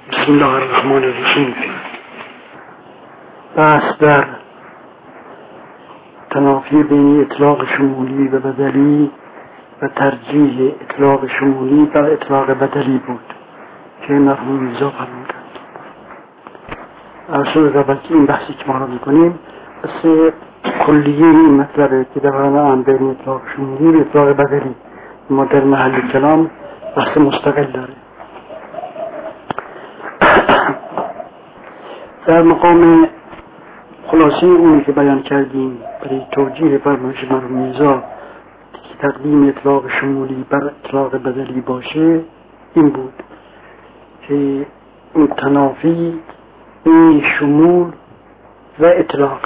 بسم الله الرحمن الرحیم. بحث در تنافی بین اطلاق شمولی و بدلی و ترجیح اطلاق شمولی بر اطلاق بدلی بود که مرحوم میرزا فرمودند. اصول ربطی این بحثی که ما را میکنیم بس کلیه این مطلبه که در هم بین اطلاق شمولی و اطلاق بدلی ما در محل کلام بحث مستقل داره. در مقام خلاصه اونی که بیان کردیم برای توجیه فرمایش مرحوم میرزا که تقدیم اطلاق شمولی بر اطلاق بدلی باشه این بود که اون تنافی این شمول و اطلاق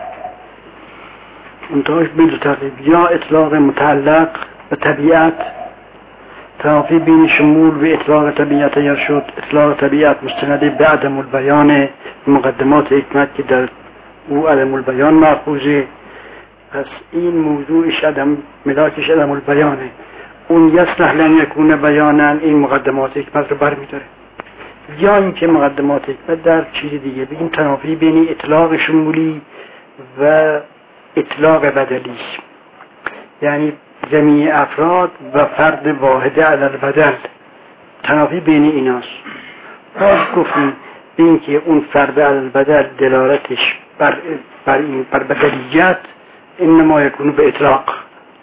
انتهاش به تقریب یا اطلاق متعلق به طبیعت، تنافی بین شمول و اطلاق طبیعت یا شد اطلاق طبیعت مستند به عدم البیان مقدمات حکمت که در او عدم البیان مأخوذه. پس این موضوعش ملاکش عدم البیانه. اون یصلح لن یکون بیانا این مقدمات حکمت رو برمی‌داره. یا اینکه مقدمات حکمت در چیز دیگه بگیم تنافی بین اطلاق شمولی و اطلاق بدلی، یعنی جمیع افراد و فرد واحد علی البدل، تنافی بین ایناست. باز گفتیم این که اون فرد علی البدل دلالتش بر بدلیت انما یکون به اطلاق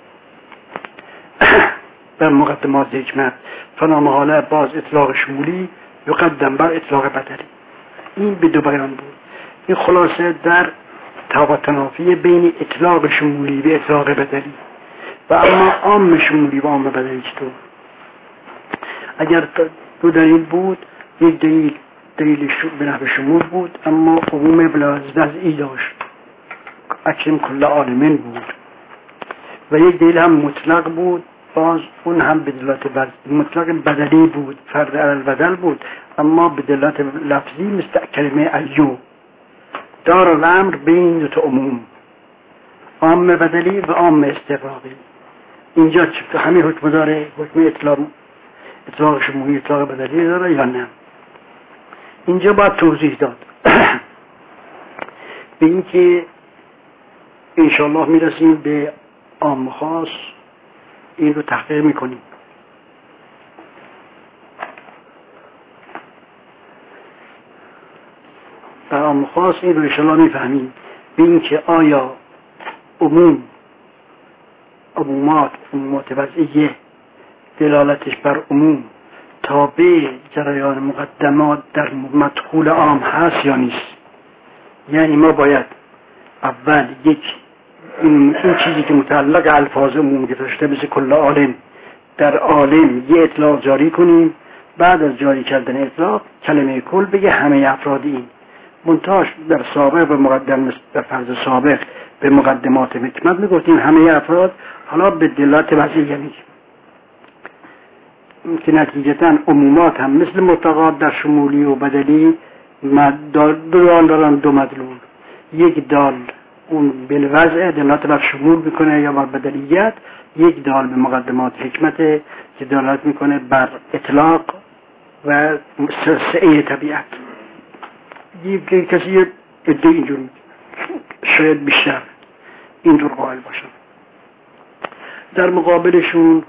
در مقدمات حکمت فنامحاله باز اطلاق شمولی یقدم بر اطلاق بدلی. این به دو بیان بود. این خلاصه در تنافی بین اطلاق شمولی و اطلاق بدلی. و اما عام شمولی و عام بدلی چطور؟ اگر دو دلیل بود، یک دلیل به نحو شمول بود اما عموم بلا وضعی داشت، اکرم کل عالمین بود، و یک دلیل هم مطلق بود، باز اون هم به دلالت مطلق بدلی بود، فرد علی البدل بود اما به دلالت لفظی مثل کلمه ایو. دار الامر بین دو تا عموم، عام بدلی و عام استغراقی. اینجا چه همین حکم داره؟ حکم اطلاق شمولی اطلاق بدلی داره یا نه؟ اینجا باید توضیح داد به این که انشاءالله میرسیم به عام خاص، این رو تحقیق میکنیم. در عام خاص این رو انشاءالله میفهمیم به این که آیا عمومات وضعیه دلالتش بر عموم تابع جریان مقدمات در مدخول عام هست یا نیست. یعنی ما باید اول این چیزی که متعلق الفاظ عموم گذاشته مثل کل عالم، در عالم یه اطلاق جاری کنیم، بعد از جاری کردن اطلاق کلمه کل بگه همه افراد این منتاش. در سابق به مقدم در فرض سابق به مقدمات حکمت میگفتیم همه افراد، حالا به دلالت وضعیه میگیم که نتیجتاً عمومات هم مثل مطلقات در شمولی و بدلی دو دال دارن، دو مدلول. یک دال اون بالوضع دلالت بر شمول میکنه یا بر بدلیت، یک دال به مقدمات حکمت که دلالت میکنه بر اطلاق و سعه طبیعت. یک کسی ادعای اینجور میگه، شاید بیشتر اینجور قائل باشن. در مقابلشون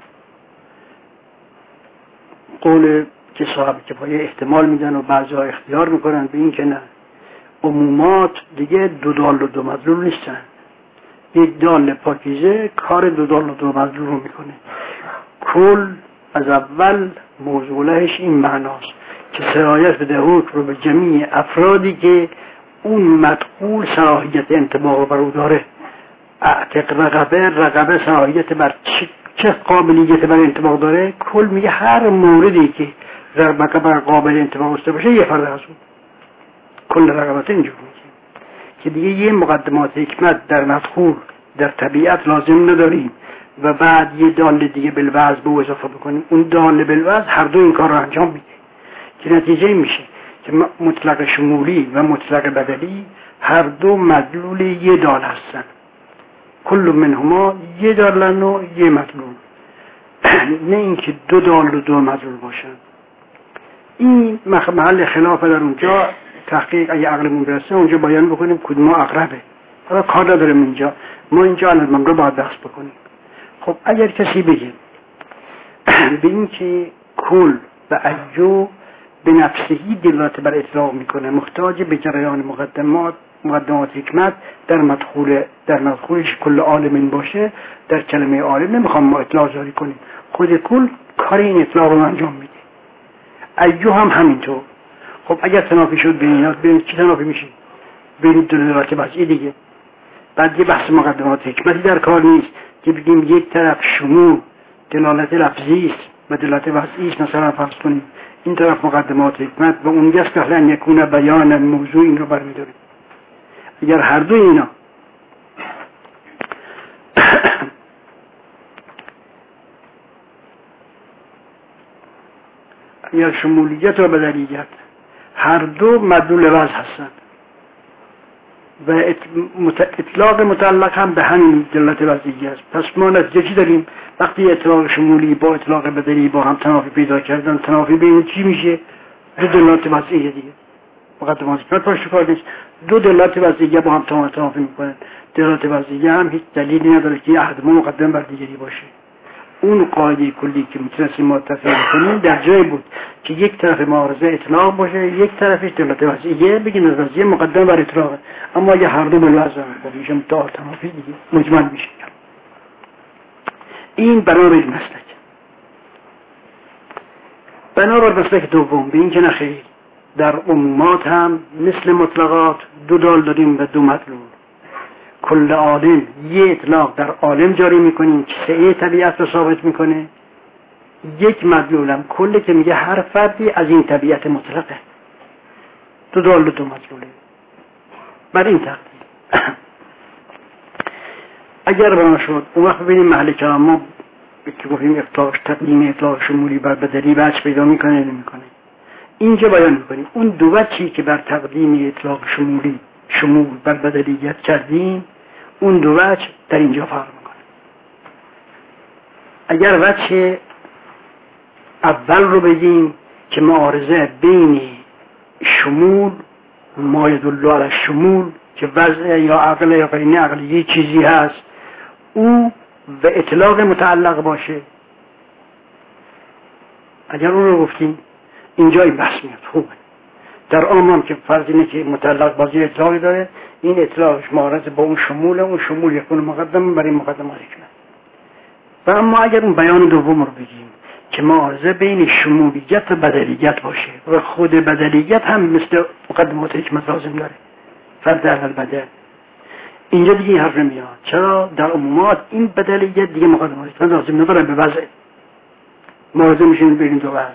قول که صاحب کفایه احتمال میدن و بعضا اختیار میکنن به این که نه، عمومات دیگه دو دال و دو مدلول نیستن. یک دال پاکیزه کار دو دال و دو مدلول رو میکنه. کل از اول موضوعش این معناست که سرایت بده حکم رو به جمیع افرادی که اون مدخول صلاحیت انطباق بر او داره. اعتق رقبه صلاحیت بر چه قابلیت بر انطباق داره. کل میگه هر موردی که رقبه بر قابل انطباق داشته باشه یه فرد از اون. کل رقبت اینجور میگه که دیگه یه مقدمات حکمت در مدخول در طبیعت لازم نداریم و بعد یه دال دیگه بالوضع به اضافه بکنیم. اون دال بالوضع هر دو این کار رو انجام میده که نتیجه میشه که مطلق شمولی و مطلق بدلی هر دو مدلول یه دال هستن. کل منهما یه دالن و یه مدلول، نه اینکه دو دال و دو مدلول باشن. این محل خلاف در اونجا تحقیق اگه عقلمون برسه اونجا بیان بکنیم کدوم اقربه. حالا کار نداریم اینجا، ما اینجا الان رو باید بحث بکنیم. خب اگر کسی بگه به این که کل و ایو به نفسهی دلالت بر اطلاق میکنه، محتاج به جریان مقدمات حکمت در مدخولش کل عالم باشه، در کلمه عالم نمیخوام ما اطلاق جاری کنیم، خود کل کار این اطلاق رو انجام میده. ایو هم همینطور. خب اگر تنافی شد بین چی تنافی میشه؟ بین دلالت وضعی دیگه. بعد یه بحث مقدمات حکمتی در کار نیست که بگیم یک طرف شمول دلالت لفظی است و دلالت وضعی است، مثلا فرض کنیم این طرف مقدمات حکمت و اون گست اهلن یکونه بیان موضوع، این رو برمیداریم. اگر هر دو اینا اگر شمولیت و بدلیت هر دو مدلول وضع هستند و اطلاق متعلق هم به همین دلالت وضعی است، پس ما نتیجه چی داریم؟ وقتی اطلاق شمولی با اطلاق بدلی با هم تنافی پیدا کردن، تنافی بین چی میشه؟ دو دلالت وضعی دیگه. مقدمات حکمت پشت کار نیست، دو دلالت وضعی با هم تنافی میکنن. دلالت وضعی هم هیچ دلیلی نداره که احدهما مقدم بر دیگری باشه. اون قاعده کلی که میتونستیم متفق کنیم در جای بود که یک طرف معارضه اطلاق باشه، یک طرفش دلالت وضعیه، بگیم از وضعیه مقدم بر اطلاقه. اما اگه هر دو بالوضع میشه تا تنافی دیگه مجمل میشه. این بنابر مسلک. بنابر مسلک دوم به این که نخیر در عمومات هم مثل مطلقات دو دال داریم و دو مدلول. کل عالم یه اطلاق در عالم جاری میکنیم که سعی طبیعت رو ثابت میکنه، یک مدلولم کلی که میگه هر فردی از این طبیعت مطلقه. دو دال و دو مدلوله. بر این تقدیم اگر بنا شد اون وقت ببینیم محل کلام ما که گفتیم اطلاق تقدیم اطلاق شمولی بر بدلی وجه پیدا میکنه نمیکنه. اینجا بیان میکنیم اون دو وجهی که بر تقدیم اطلاق شمول بر بدلیت کردیم، اون دو وجه در اینجا فرق میکنه. اگر وجه اول رو بگیم که معارضه بین شمول ما یدل علی شمول که وضع یا عقل یا قرینه عقلی چیزی هست، او به اطلاق متعلق باشه، اگر اون رو گفتیم اینجا این بحث میاد. خوبه در عام که فرض اینه که متعلق بازی اطلاقی داره، این اطلاقش معارض با اون شموله، اون شمول یکون مقدم برای مقدمات حکمت. و اما اگر اون بیان دوم رو بگیم که معارضه بین شمولیت و بدلیت باشه و خود بدلیت هم مثل مقدمات حکمت لازم داره، فرد در البدل، اینجا دیگه این حرف نمیاد. چرا؟ در عمومات این بدلیت دیگه مقدمات حکمت لازم نداره، به وضع معارضه میشین بین دو وضع.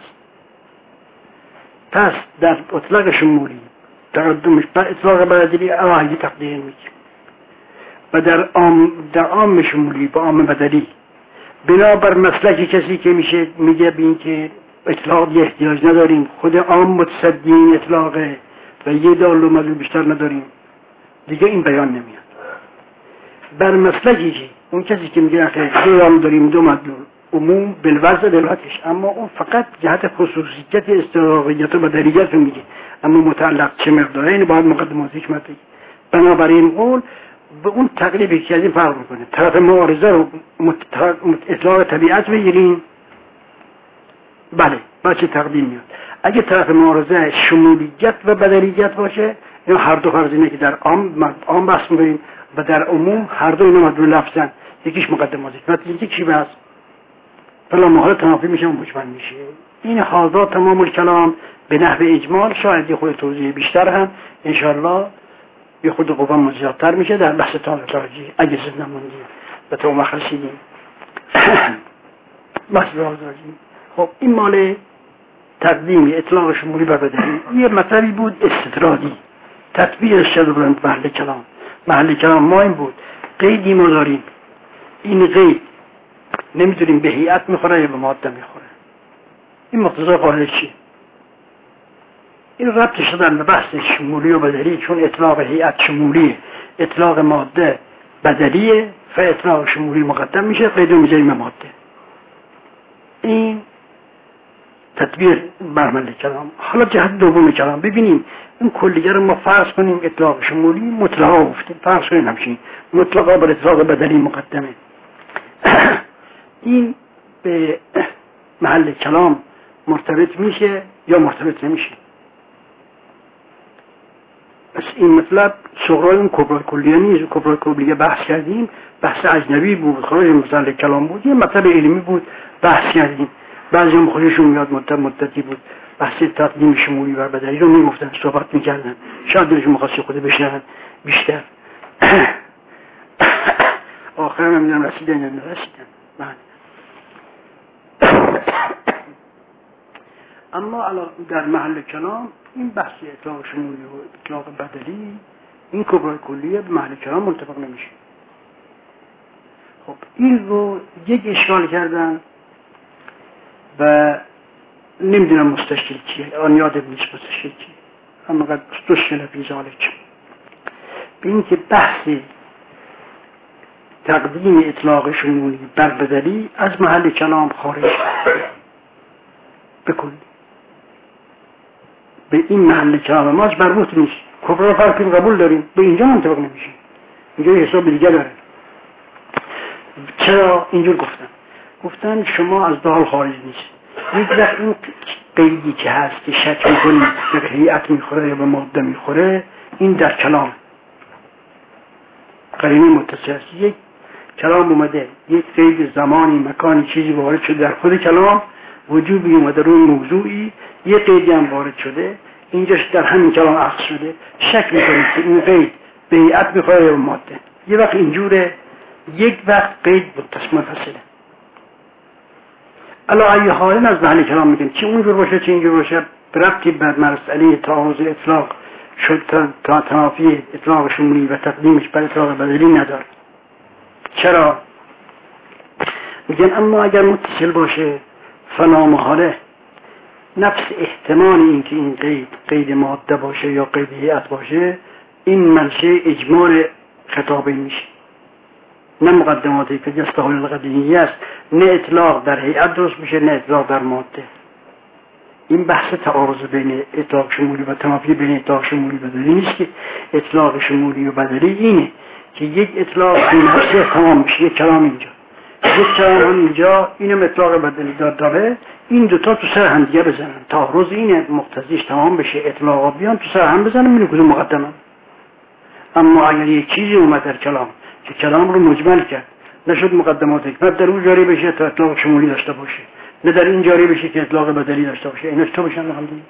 پس در اطلاق شمولی تقدمش بر اطلاق بدلی اواهی تقدیر میگیم و در عام شمولی با عام بدلی بنابر مسلک کسی که میگه به این که اطلاق احتیاج نداریم، خود عام متصدی این اطلاقه و یه دال و مدلول بیشتر نداریم، دیگه این بیان نمیاد. بر مسلکی که اون کسی که میگه آخه دو دال داریم دو مدلول، عموم بالوضع دلالتش، اما اون فقط جهت خصوصیت استراقیت و بدلیت رو میگه، اما متعلق چه مقداره این باید مقدمات حکمت بگه. بنابراین قول به اون تقریبی که از این فرق میکنه، طرف معارضه رو اطلاق طبیعت بگیریم، بله بچه تقدیم میاد. اگه طرف معارضه شمولیت و بدلیت باشه، این هر دو فرض اینه که در عام بحث میکنیم و در عموم هر دو اینا مدلول لفظن، یکیش مقدمات حکمت یکیش بحث، فلا محال تنافی میشه و مجمل میشه. این حاضر تمام الکلام به نحو اجمال، شاید یه خود توضیح بیشتر هم انشاءالله یه خود قوام زیادتر میشه در بحث تاراجی اگه زد نموندیم و تا وقت رسیدیم بحث تاراجی. خب این مال تقدیم اطلاق شمولی بر بدلی. یه مطلبی بود استطرادی، تطبیقش شد بلند محل کلام ما این بود قیدی ما داریم، این قید نمیدونیم به هیئت میخوره یا به ماده میخوره. این مقتضای قاعده چیه؟ این ربطش دادن به بحث شمولی و بدلی، چون اطلاق هیئت شمولیه، اطلاق ماده بدلیه، و اطلاق شمولی مقدم میشه، قید رو میذاریم به ماده. این تطبیق بر محل کلام. حالا جهت دوم کلام ببینیم این کلیه رو ما فرض کنیم اطلاق شمولی مطلقا گفتیم، فرض کنیم همچین مطلقا بر اطلاق بدلی مقدمه. این به محل کلام مرتبط میشه یا مرتبط نمیشه؟ پس این مطلب صغرای اون کبرای کلیه نیست. کبرای کلیه بحث کردیم، بحث اجنبی بود، خارج محل کلام بود، یه مطلب علمی بود بحث کردیم. بعضی هم خودشون میاد مدتی بود بحث تقدیم شمولی بر بدلی رو میگفتن، صحبت میکردن، شاید دلشون میخواستی خود بشنن بیشتر. آخر هم میدونم رسیدن یا نرسیدن. اما الان در محل کلام این بحث اطلاق شمولی و اطلاق بدلی، این کبرای کلیه به محل کلام منطبق نمیشه. خب این رو یک اشکال کردن و نمیدونم مستشکل کیه، آن یادم نیست مستشکل کیه، اما قد استشکل فی ذالک، به این که بحث تقدیم اطلاق شمولی بر بدلی از محل کلام خارج بکن، به این محل کلام ما مربوط نیست. کبرا فرقی قبول داریم، به اینجا منطبق نمیشه، اینجا حساب دیگه داره. چرا اینجور گفتن شما از دال خارج نیست. یک وقت این قیدی که هست که شک میکنید به هیئت میخوره یا به ماده میخوره، این در کلام قرینه متصل است. یک کلام اومده، یک قید زمانی مکانی چیزی وارد شده در خود کلام، وجوبی اومده روی موضوعی، یک قیدی هم وارد شده، اینجاش در همین کلام اخذ شده، شک میکنید که این قید به هیئت میخوره یا به ماده. یه وقت اینجوره، یک وقت قید متصله. الا ای حالن از محل کلام میگن چه اونجور باشه چه اینجور باشه، ربطی بر مسئله تعارض اطلاق شد تا تنافی اطلاق شمولی و تقدیمش بر اطلاق بدلی نداره. چرا؟ میگن اما اگر متصل باشه فلا محاله، نفس احتمال این که این قید ماده باشه یا قید هیئت باشه، این منشه اجمال خطابه میشه، نه مقدماتی که جستحال القدیمی است، نه اطلاق در هیئت درست میشه نه اطلاق در ماده. این بحث تعارض بین اطلاق شمولی و تنافی بین اطلاق شمولی و بدلی نیست که اطلاق شمولی و بدلی اینه که یک اطلاق این نفسه تمام میشه، یک کلام اینجا، یک کلام اینجا، اینم اطلاق بدلی داره، این دوتا تو سر هم دیگه بزنن، تعارض اینه مقتضیش تمام بشه، اطلاقا بیان تو سر هم بزنن، میره کدوم مقدمه. اما اگر یک چیزی اومد در کلام که کلام رو مجمل کرد، نشد مقدمات حکمت در اون جاری بشه تا اطلاق شمولی داشته باشه، نه در این جاری بشه که اطلاق بدلی داشته باشه، اینا چطور بشن هم دیگه؟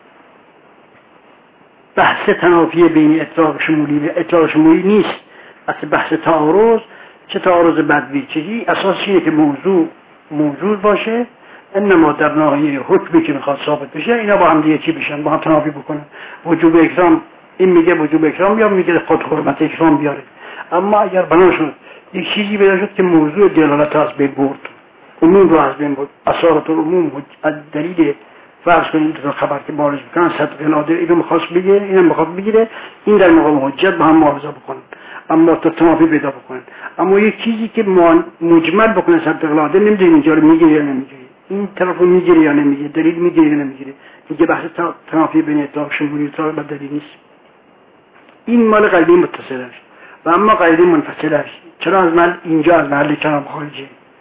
بحث تنافی بین اطلاق شمولی و اطلاق شمولی نیست، اصل بحث تعارض، چه تعارض بدوی چیزی، اساسش اینه که موضوع موجود باشه، انما در ناحیه حکمی که میخواد ثابت بشه اینا با هم دیگه چی بشن، با هم تنافی بکنن. وجوب اکرام، این میگه وجوب اکرام یا میگه خود حرمت اکرام بیاره. اما اگر بنا شد یک چیزی پیدا شد که موضوع دلالت از بین برد، عموم رو از بین برد، اصالت العموم از دلیل فرض کنیم دو خبر که بارز میکنن صدق نادر، اینو میخواست بگه اینم میخواد بگیره، این در مقام حجت با هم معارضه بکنن، اما تا تنافی پیدا بکنن. اما یک چیزی که مجمل بکنه صدق نادر، نمیدونیم اینجا رو میگیره یا نمیگیره، این طرف رو میگیره یا نمیگیره، دلیل میگیره یا نمیگیره، دیگه بحث تنافی بین اطلاق شمولی و اطلاق بدلی نیست. این مال قیدی متصل است و اما قیدی منفصل است. چرا از محل اینجا از محل کلام خارجه؟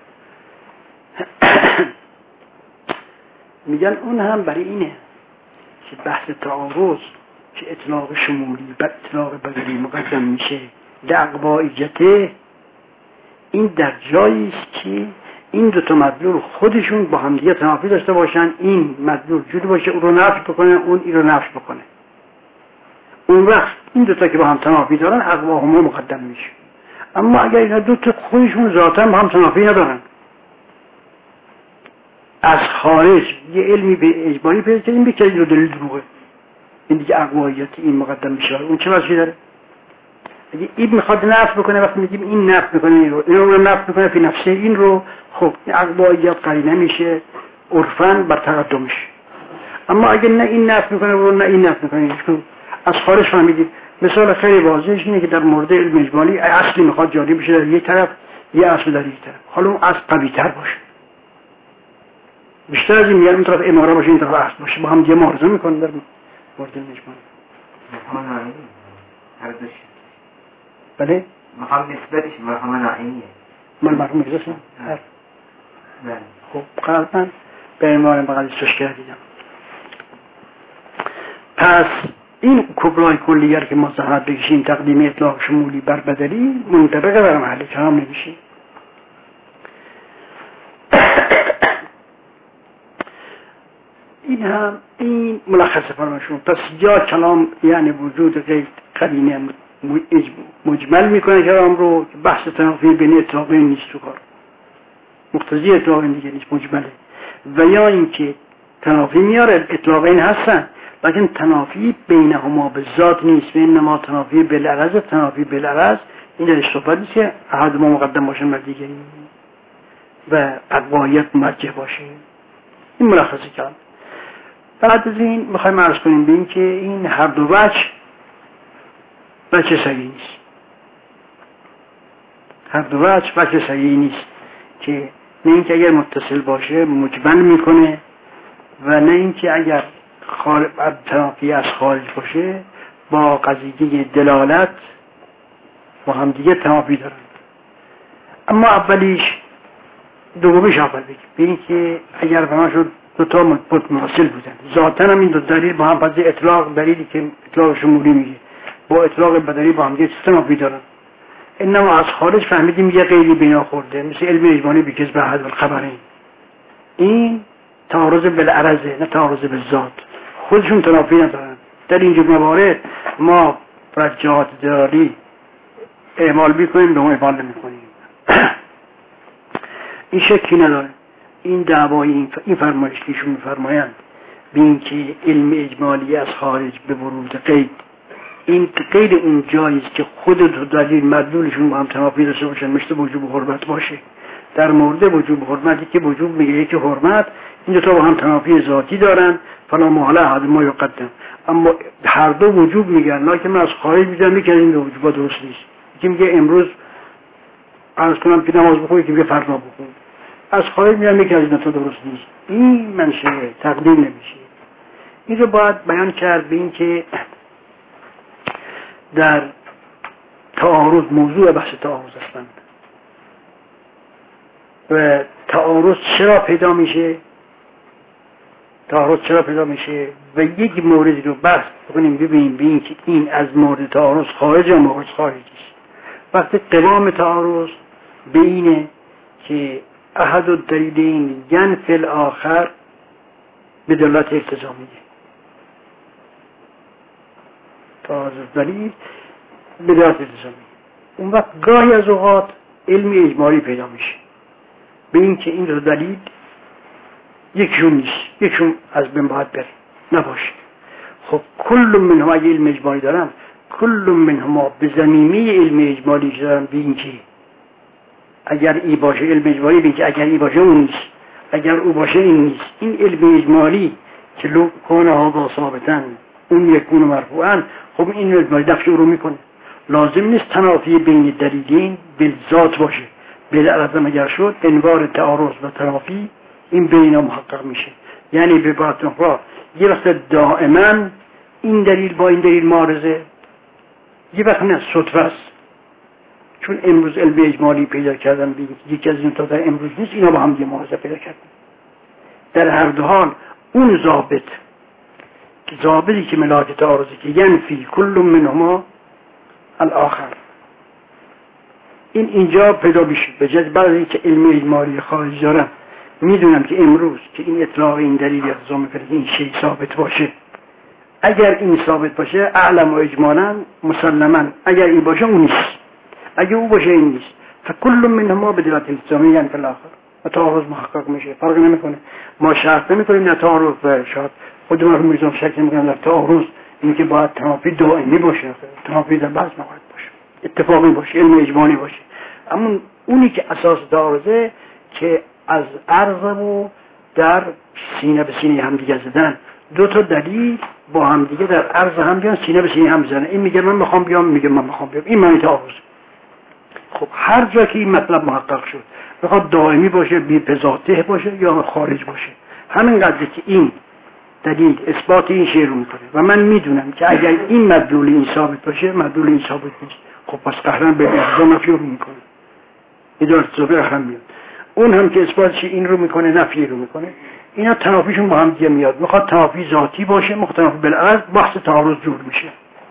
میگن اون هم برای اینه که بحث تعارض که اطلاق شمولی و اطلاق بدلی مقدم میشه لعقبائیته، این در جایی است که این دو تا مدلول خودشون با هم دیگه تنافی داشته باشن، این مدلول جوری باشه اون رو نفی بکنه، اون این رو نفی بکنه. اون وقت این دو تا که با هم تنافی دارن اقواهما مقدم میشه. اما اگر اینا دو تا خودشون ذاتاً با هم تنافی ندارن، از خارج یه علمی به اجباری پیدا کردیم بکنید رو دلیل دروغه، این دیگه اقواییت این مقدم میشه. اون چه واسه داره؟ اگه این میخواد نفی بکنه، وقتی میگیم این نفی میکنه این رو نفی میکنه فی نفسه این رو، خب این اقواییت قرینه میشه عرفاً بر تقدمش. اما اگه نه این نفی میکنه و نه این نفی میکنه، از خارج فهمیدید. مثال خیلی واضحش اینه که در مورد علم اجمالی اصلی میخواد جاری بشه در یک طرف، یه اصل در یک طرف، حالا اون اصل قوی تر باشه، بیشتر از این میگن اون طرف اماره باشه این طرف اصل باشه، با هم دیگه معارضه میکنن در مورد اجمالی. بله مقام نسبتش مرحوم نائمیه. مرحوم میرزاست. بله. خب قلبا به عنوان مقدسش کردیدم. پس این کبرای کلیگر که ما زحمت بکشیم تقدیم اطلاق شمولی بر بدلی منطبقه بر محل کلام نمیشه. این ملخص فرمایشون. پس یا کلام یعنی وجود غیر قرینه مجمل میکنه کلام رو که بحث تنافی بین اطلاقین نیست تو کار، مقتضی اطلاقین دیگه نیست، مجمله. و یا اینکه تنافی میاره اطلاقین هستن لیکن تنافی بینهما به ذات نیست، بینما تنافی بالعرض. تنافی بالعرض این در صحبت نیست که احد ما مقدم باشه بر دیگری و قطعیت مرجح باشه. این ملخص کلام. بعد از این میخوایم عرض کنیم به این که این هر دو وجه صحیح نیست. هر دو وجه صحیح نیست که نه اینکه اگر متصل باشه مجمل میکنه و نه اینکه اگر تنافی از خارج باشه با قضیه دلالت با هم دیگه تنافی دارن. اما اولیش دومیش اول بگیم ببین که اگر بنا شد دو تا متصل بودن ذاتاً هم این دو دلیل با هم، پس اطلاق دلیلی که اطلاق شمولی میگه با اطلاق بدلی با هم دیگه تنافی دارن. انما از خارج فهمیدیم یه غیری بنا خورده، مثل علم اجمالی بیکس به حد الخبرین. این تعارض بالعرضه نه تعارض بالذات، خودشون تنافی ندارن. در اینجور موارد ما رجعات دلالی اعمال میکنیم به ما اعمال نمیکنیم. این شکی نداره. این دعوای این فرمایش که ایشون میفرمایند بین که علم اجمالی از خارج به ورود قید، این قید اون جاییست که خود دو دلیل مدلولشون با هم تنافی داشته باشن، مثل وجوب حرمت باشه. در مورد وجوب حرمتی که وجوب میگه یکی حرمت، این دو تا با هم تنافی ذاتی دارن، فلا محاله احد ما یقدم. اما هر دو وجوب میگن، لکن من از خارج میگم یکی از این دو وجوبات درست نیست. یکی میگه امروز عرض کنم که نماز بخون، یکی میگه فردا بخون. از خارج میگم یکی از این دو تا درست نیست. این منشه تقدیم نمیشه. این رو باید بیان کرد به این که در تعارض موضوع بحث تعارض هستند و تعارض چرا پیدا میشه و یک موردی رو بحث بکنیم ببینیم ببین که این از مورد تعارض خارج یا مورد خارجی است. وقتی قوام تعارض بینه که احد الدلیلین ینفی الاخر به دلالت التزامیه، تعارض دلیل به دلالت التزامیه. اون وقت گاهی از اوقات علم اجمالی پیدا میشه به این که این دو دلیل یکشون نیست، یکشون از بین باید بره نباشه. خب کل منهم اگه علم اجمالی دارن، کل منهم به زمینه علم اجمالی دارن به این که اگر ای باشه علم اجمالی، به که اگر ای باشه اون نیست، اگر او باشه این نیست. این علم اجمالی که لو کانه ها با ثابتن اون یکون مرفوعن، خب این علم اجمالی دفع رو میکنه. لازم نیست تنافی بین دلیلین بالذات باشه. بالعرض اگر شد انوار تعارض و تنافی این بینا محقق میشه. یعنی به باطن را یه وقت دائما این دلیل با این دلیل معارضه، یه وقت نه صدفه است. چون امروز علم اجمالی پیدا کردن یکی از این تا در امروز نیست، اینا با هم دیگه معارضه پیدا کردن. در هر دو حال اون ضابطی که ملاک تعارضی که ینفی کل منهما الاخر، این اینجا پیدا میشه. به جز بعد از اینکه علم اجمالی خارج دارن میدونم که امروز که این اطلاق این دلیل اقتضا میکنه که این شیء ثابت باشه. اگر این ثابت باشه اعلم و اجمالا مسلما، اگر این باشه اون نیست، اگر او باشه این نیست. فکل منهما به دلالت التزامیه یعنی فی الاخر و تعارض محقق میشه. فرق نمیکنه. ما شرط نمیکنیم نه تعارض و شرط خودمون رو میذارم شک نمیکنم در تعارض اینکه باید تنافی دائمی باشه، تنافی در بعض موارد باشه، اتفاقی باشه، علم اجمالی باشه. اما اونی که اساس تعارضه که از عرض و در سینه به سینه هم دیگه زدن، دو تا دلیل با هم دیگه در عرض هم بیان سینه به سینه هم بزنن. این میگه من میخوام بیام، میگه من میخوام بیام. این معنی تعارض. خب هر جا که این مطلب محقق شد، بخواد دائمی باشه، بی بذاته باشه یا خارج باشه، همینقدر که این دلیل اثبات این شعر رو میکنه و من میدونم که اگر این مدلول این ثابت باشه مدلول این ثابت نیست، خب پس قهرن به اجزا نفی رو میکنه، اداره اتصابه قهرن میاد. اون هم که اثباتش این رو میکنه نفی رو میکنه، اینا تنافیشون با هم دیگه میاد. میخواد تنافی ذاتی باشه، میخواد تنافی بالعرض، بحث تعارض جور میشه.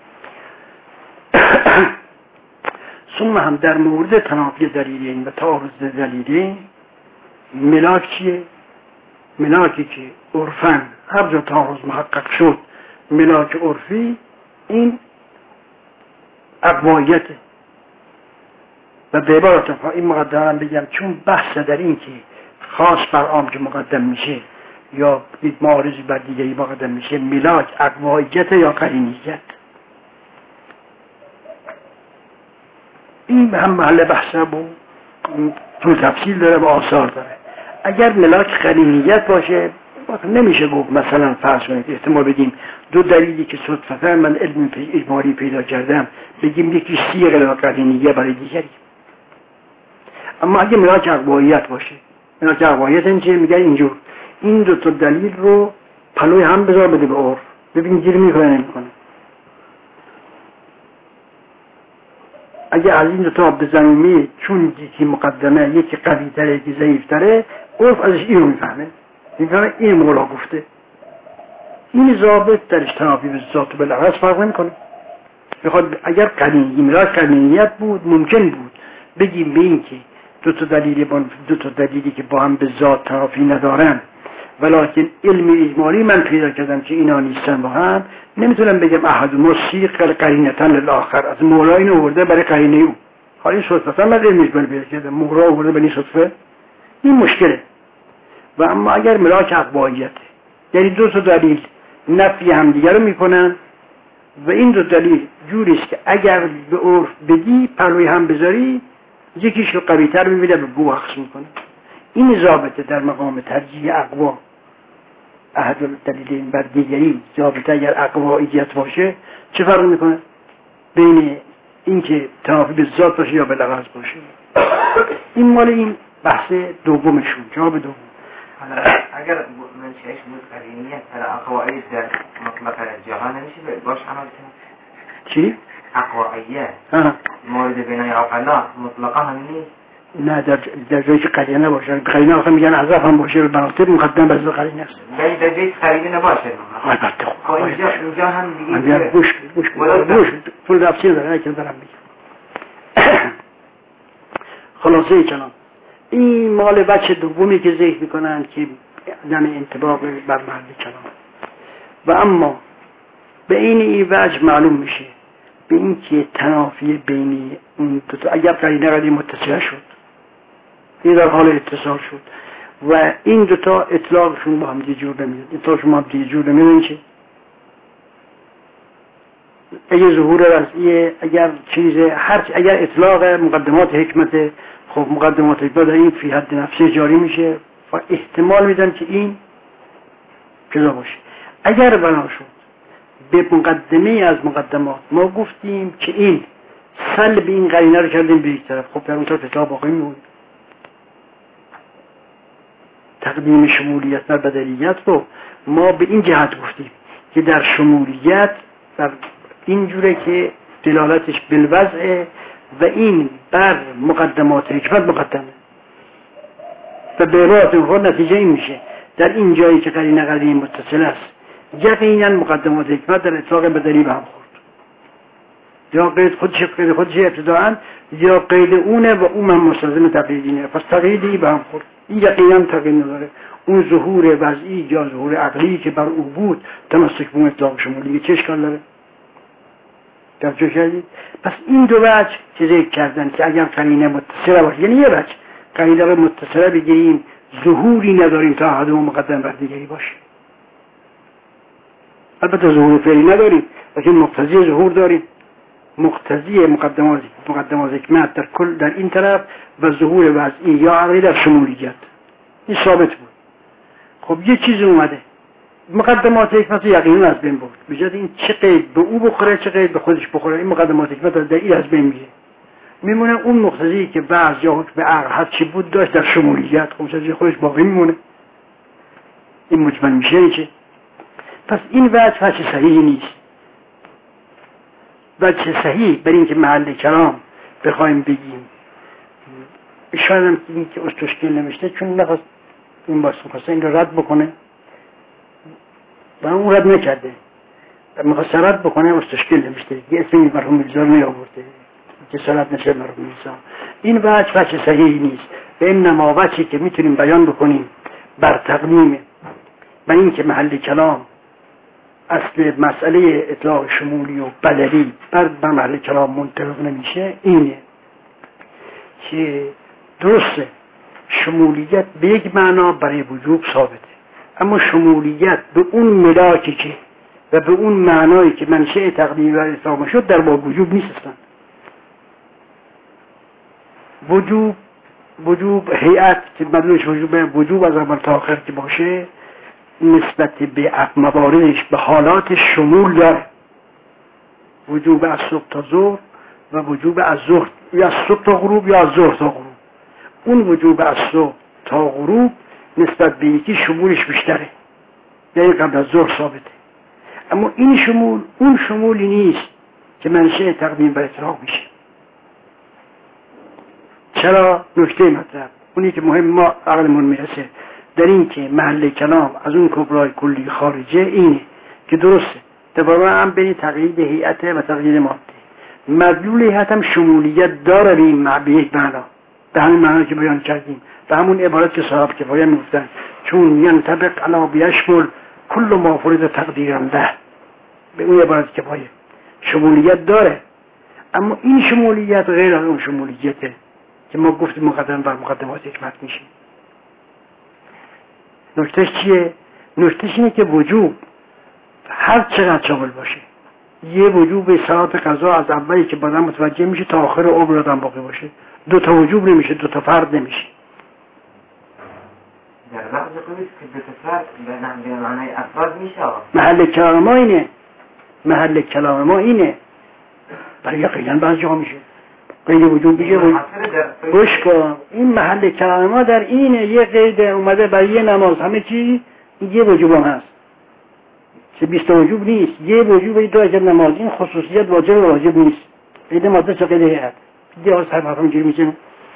ثم هم در مورد تنافی دلیلین و تعارض دلیلین ملاک چیه؟ ملاکی که عرفاً هر جا تعارض محقق شد ملاک عرفی این اقوایته. و به عبارت این مقدمه بگم چون بحث در این که خاص بر عام که مقدم میشه یا معارضی بر دیگری مقدم میشه ملاک اقوایت یا قرینیت، این هم محل بحثه و تو تفصیل داره و آثار داره. اگر ملاک قرینیت باشه نمیشه گفت مثلا فرض کنید احتمال بدیم دو دلیلی که صدفتا من علم اجمالی پیدا کردم بگیم یکی صیغه قرینیه برای دیگری. اما اگه ملاک اقوایت باشه، ملاک اقوایت این چه میگه اینجور این دو تا دلیل رو پلوی هم بذار بده به عرف ببین گیر میکنه نمیکنه. اگه از این دو تا بزنیمی چون یکی مقدمه یکی قوی تره یکی ضعیف تره عرف ازش این رو میفهمه این مولا گفته. این ضابط درش تنافی به ذات و بالعرض فرق نمیکنه. بخواد اگر ملاک قرینیت بود ممکن بود بگیم به این که دو تا دلیلی که با هم به ذات تنافی ندارن ولکن علم اجمالی من پیدا کردم که اینا نیستن با هم، نمیتونم بگم احدهما صیغ قرینتن للآخر، از مولا اینو آورده برای قرینه او. حالا این صدفتا من علم اجمالی پیدا کردم مولا آورده برای صدفه، این مشکله. و اما اگر ملاک اقوایت یعنی دو تا دلیل نفی همدیگه رو میکنن و این دو دلیل جوریست که اگر به عرف بگی پلوی هم بذاری یکیش رو قوی‌تر می‌بینه به بو اخص میکنه. این ضابطه در مقام ترجیح اقوا احد دلیلین بر دیگری. ضابطه اگر اقواییت باشه چه فرق میکنه بین اینکه تنافی به ذات باشه یا به لفظ باشه؟ این مال این بحث دومشون، جواب دوم. اگر منشأش بود قرینیت در اقواییت در مطلق جهان نمیشه باش عمل کنه؟ چی؟ اقواییت مورد بینای عقلا مطلقا هم نیست؟ نه در جایی که قرینه باشه، قرینه آخه میگن عذاب هم باشه به مراتب مقدم بر قرینه است. یعنی در جایی قرینه نباشه؟ البته خب اینجا هم دیگه گوش فل تفسیر داره که دارم میگم. خلاصه کلام این مال بچه دومی که ذکر میکنن که یعنی انطباق بر محل کلام. و اما به این وجه معلوم میشه به این که تنافی بینی اون دو تا اگر قرینه قدیم متصل شد این در حال اتصال شد و این دو تا اطلاقشون با هم دیگه جور نمیاد، اطلاقشون با هم دیگه جور نمیاد. این چه؟ اگه ظهور رضعیه اگر چیز اگر اطلاق مقدمات حکمت، خب مقدمات حکمت در این فی حد نفسه جاری میشه و احتمال میدن که این کذا باشه. اگر بنا شد به مقدمه از مقدمات ما گفتیم که این سلب این قرینه رو کردیم به یک طرف، خب در اون طرف اطلاق باقی میمونه. تقدیم شمولیت بر بدلیت رو ما به این جهت گفتیم که در شمولیت در این جوره که دلالتش بالوضع و این بر مقدمات حکمت مقدمه و به عبارت خود نتیجه این میشه در این جایی که قرینه قدیم متصل است یقینا مقدمات حکمت در اطلاق بدلی به هم خورد، یا قید خودش ابتداعا یا قید اونه و اون من مستلزم تقییدینه، پس تقییدی به هم خورد. این یقینا تقیید نداره. اون ظهور وضعی یا ظهور عقلی که بر او بود تمسک به اطلاق شمولی چه اشکال داره؟ توجه کردید؟ پس این دو وجه که ذکر کردن که اگر قرینه متصله باشه، یعنی یه وجه قرینه متصله بگیریم ظهوری نداریم تا احدهما مقدم بر دیگری باشه. البته ظهور فعلی نداریم لیکن مقتضی ظهور داریم، مقتضی مقدمات حکمت در کل در این طرف و ظهور وضعی یا عقلی در شمولیت. این ثابت بود. خب یه چیز اومده مقدمات حکمت یقینا از بین برد، بجد این چه قید به او بخوره چه قید به خودش بخوره، این مقدمات حکمت در این از بین میره، میمونه اون مقتضی که بعض یا حکم عقل هر چی بود داشت در شمولیت خب چیزی خودش باقی میمونه. این مجمل میشه چه؟ پس این وجه صحیحی نیست. وجه صحیح برای اینکه محل کلام بخوایم بگیم شاید هم این که استشکل نمیشته چون نخواست این خواسته این رو رد بکنه و اون رد نکرده میخواست رد بکنه استشکل نمیشته یه اسم این مرحوم میرزا رو نیاورده جسارت نشه مرحوم میرزا. این وجه صحیحی نیست. به این نما وجهی که میتونیم بیان بکنیم بر تقدیم و این که محل کلام اصل مسئله اطلاق شمولی و بدلی بر محل کلام منطبق نمیشه اینه که درسته شمولیت به یک معنا برای وجوب ثابته، اما شمولیت به اون ملاکی که و به اون معنایی که منشأ تقدیم و اطلاق شد در با وجوب نیستن. وجوب هیئت که مدلولش وجوب از اول تا آخر که باشه نسبت به مواردش به حالات شمول داره. وجوب از صبح تا ظهر و وجوب از ظهر یا از صبح تا غروب یا از ظهر تا غروب. اون وجوب از صبح تا غروب نسبت به یکی شمولش بیشتره، یعنی قبل از ظهر ثابته. اما این شمول اون شمولی نیست که منشأ تقدیم و اطلاق میشه. چرا؟ نکته مطلب اونی که مهم ما عقلمون میرسه در این که محل کلام از اون کبرای کلی خارجه اینه که درسته تبارا هم بین تقیید هیئت و تقیید ماده. مدلول هیئت هم شمولیت داره به یک معنا، به همین معنا که بیان کردیم، به همون عبارت که صاحب کفایه میگفتن چون ینطبق علی بیشمل کل ما فرض تقدیرا له، به اون عبارت کفایه شمولیت داره. اما این شمولیت غیر از اون شمولیته که ما گفتیم مقدم بر مقدمات حکمت میشه. نکتهش چیه؟ نکتهش اینه که وجوب هر چقدر شامل باشه، یه وجوب ساعت قضا از اولی که بعدم متوجه میشه تا آخر عمر آدم باقی باشه، دو تا وجوب نمیشه، دو تا فرد نمیشه. در بعض قوید که دو تا فرد به معنی افراد میشه. محل کلام ما اینه، محل کلام ما اینه، برای یقینا بعض جا میشه قید وجود میشه. گوش کن، این محل کلام ما در اینه، یه قید اومده برای یه نماز همه چی یه وجوب هم هست چه 20 وجوب نیست، یه وجوب دو اجر نماز. این خصوصیت واجب نیست. قید ماده چه قید هست دیگه از هر اینجوری میشه.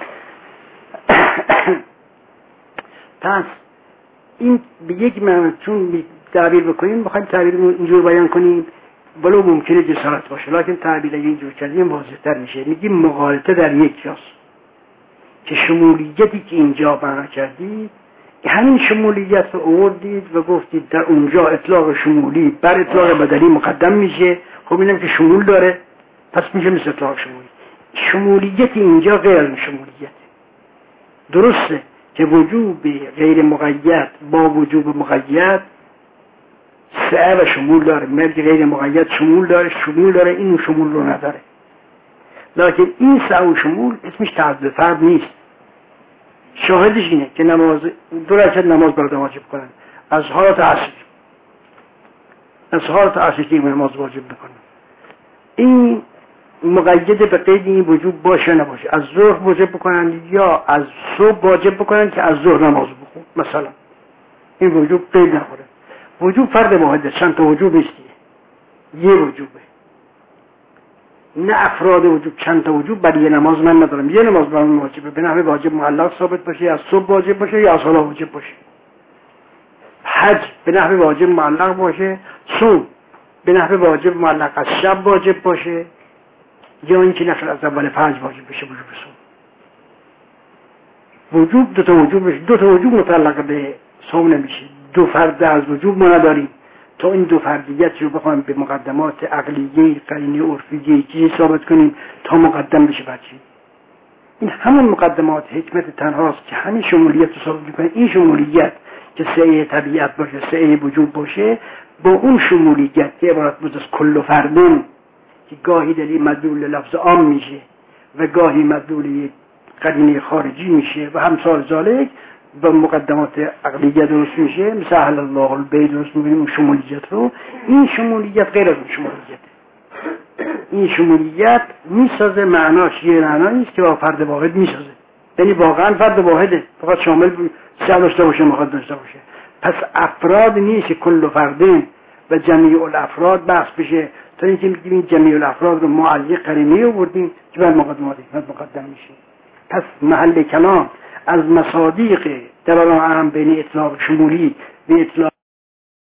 پس این به یک معنی چون تعبیر بکنیم بخوایم تعبیر اینجور بیان کنیم ولو ممکنه جسارت باشه، لکن تعبیر اینجور کردیم واضح‌تر میشه. میگیم مغالطه در یک جاست که شمولیتی که اینجا بیان کردید همین شمولیت رو آوردید و گفتید در اونجا اطلاق شمولی بر اطلاق بدلی مقدم میشه. خب اینم که شمول داره پس میشه مثل اطلاق شمولی. شمولیت اینجا غیر از شمولیت. درسته که وجوب غیر مقید با وجوب مقید سعه و شمول داره، مرد غیر مقید شمول داره این شمول رو نداره. لکن این سعه و شمول اسمش تعدد فرد نیست. شاهدش اینه که نماز 2 رکعت نماز برات واجب کنن از حالت عصر که نماز واجب بکنن، این مقید به قید این وجوب باشه نباشه. از ظهر واجب بکنن یا از صبح واجب بکنن که از ظهر نماز بخون مثلا، این وجوب قید نخوره. وجوب فرد واحده، چند تا وجوب نیست، یه وجوبه. نه افراد وجوب، چند تا وجوب برای یه نماز من ندارم. یه نماز برای من واجبه، به نحوه واجب معلق ثابت باشه، از صبح واجب باشه یا از حالا واجب باشه. حج به نحوه واجب معلق باشه، صوم به نحوه واجب معلق از شب واجب باشه، یا اینکه نفل از اول فجر واجب بشه وجوب صوم. وجوب دو تا وجوب بشه، دو تا وجوب متعلق به صوم نمیشه. دو فرد از وجوب ما نداریم تا این دو فردیت رو بخوایم به مقدمات عقلیه قرینه عرفیه چیزی ثابت کنیم تا مقدم بشه بچه. این همون مقدمات حکمت تنهاست که همین شمولیت رو ثابت میکنه. این شمولیت که سعه طبیعت باشه، سعه وجوب باشه، با اون شمولیت که عبارت بود از کل فردون که گاهی دلیل مدلول لفظ عام میشه و گاهی مدلول قرینه خارجی میشه و همسال ذالک با مقدمات عقلیه درست میشه، مثل اهل الله البیع درست میبینیم شمولیت رو. این شمولیت غیر از اون شمولیت. این شمولیت میسازه معناش یه معنا نیست که با فرد واحد میسازه، یعنی واقعا فرد واحده، فقط شامل سعی داشته باشه مقدم داشته باشه. پس افراد نیست که کل فردین و جمیع الافراد بحث بشه. تا اینکه میگیم این جمیع الافراد رو ما از یک قرینه آوردیم که بعد مقدم میشه. پس محل کلام از مصادیق در هم بین اطلاق شمولی به اطلاق